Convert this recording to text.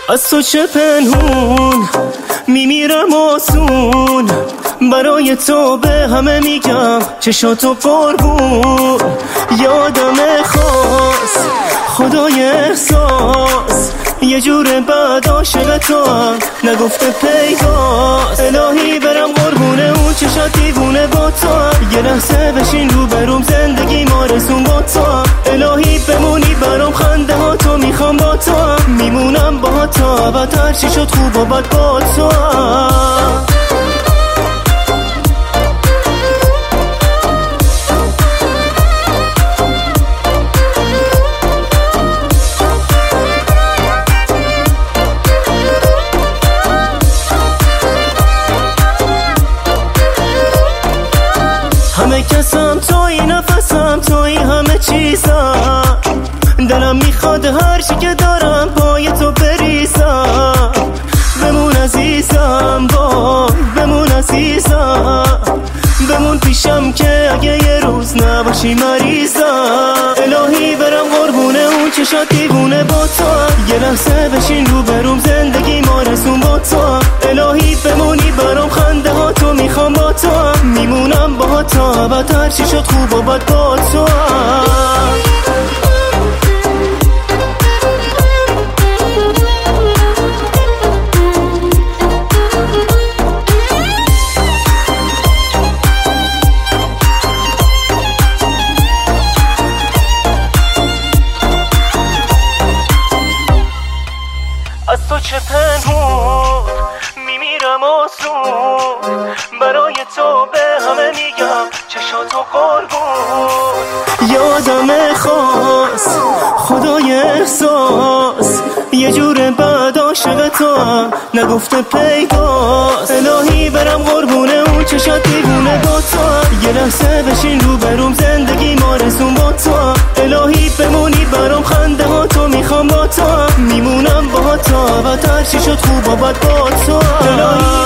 از تو چه پنهون میمیرم آسون، برای تو به همه میگم چشاتو قربون. یادم خاص خدای احساس، یه جور بعد عاشق تو هم نگفته پیداست. الهی برم قربونه اون چشات دیوونه با تو هم، یه لحظه بشین رو بروم زندگی ما رسون با تو هم. الهی بمونی برام خنده ها تو میخوام با تو هم، میمونم با تو ابد هر چی شد خوب و بد با تو هم. همه کسم توی، نفسم توی، همه چیزم دلم میخواد هر چی که دارم پای تو بریزم. بمون عزیزم وای بمون عزیزم، بمون پیشم که اگه یه روز نباشی مریضم. الهی برم قربونه اون چشات دیوونه با تو هم، یه لحظه بشین رو بروم زندگی ما رسون با تو هم. الهی بمونی برام خنده ها تو میخوام با تو هم، میمونم با تو ابد هر چی شد خوب و بد با تو هم. از تو چه پنهون میمیرم آسون، برای تو به همه میگم چشاتو قربون. یادم خاص خدای احساس، یه جور بعد عاشق تو هم نگفته پیداست. الهی برم قربونه اون چشات دیوونه با تو هم، یه لحظه بشین رو بروم زندگی ما رسون با تو هم. الهی بمونی برام خنده ها تو میخوام با تو هم، میمونم با تو ابد هر چی شد خوب و بد با تو هم.